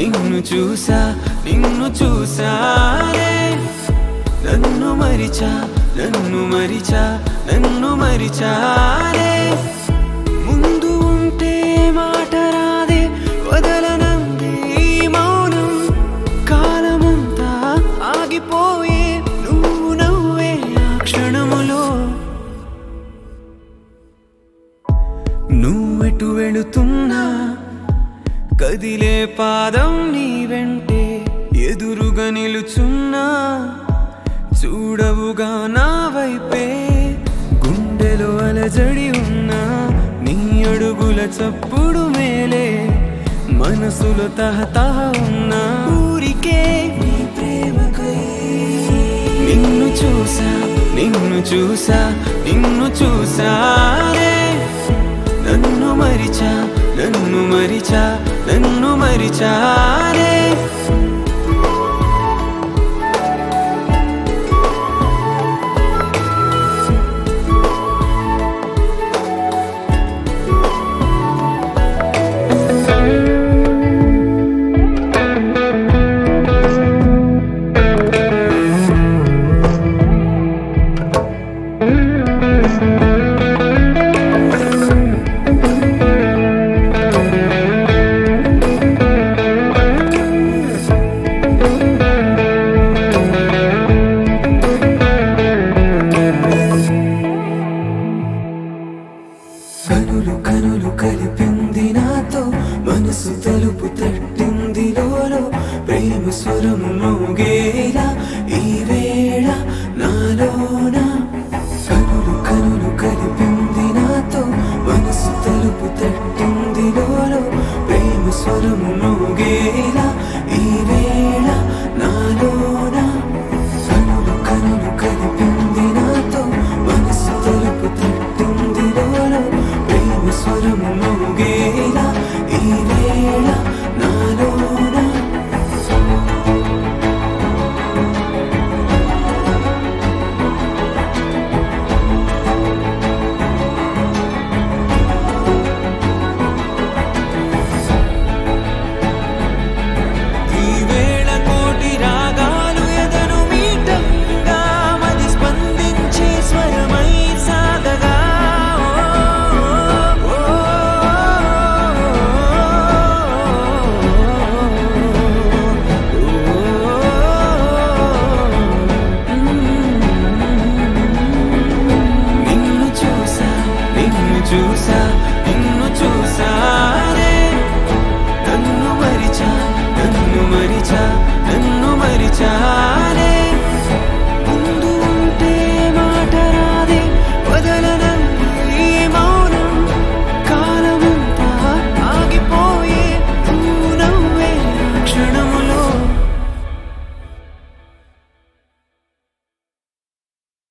నిన్ను చూసానే నన్ను మరిచానే ముందు ఉంటే మాట రాదే వదలనంది మౌనం కాలమంతా ఆగిపోయే నువ్వు నవ్వే ఆ క్షణములో నువ్వెటు వెళుతున్నా కదిలే పాదం నీ వెంటే ఎదురుగా నిలుచున్నా చూడవుగా నా వైపే గుండెలో అలజడి ఉన్నా నీ అడుగుల చప్పుడు మేలే మనసులో తహతహ ఉన్నా ఊరికే నీ ప్రేమకై నిన్ను చూసానే నన్ను మరిచానే కనులు కలిపింది నాతో మనసు తలుపు తట్టింది లోలో ప్రేమ స్వరము మోగేలా ఈ వేళ నాలోన కనులు కలిపింది నాతో మనసు తలుపు తట్టింది లోలో ప్రేమ స్వరము మోగేలా ఈ వేళ నాలోన కనులు కలిపింది నాతో మనసు తలుపు తట్టింది లోలో స్వరము మోగేలా ఈ వేళ నాలోన ఈ వేళ కోటి రాగాలు ఎదను మీటంగా మది స్పందించే స్వరమై సాగగా నిన్ను చూసానే నన్ను మరిచా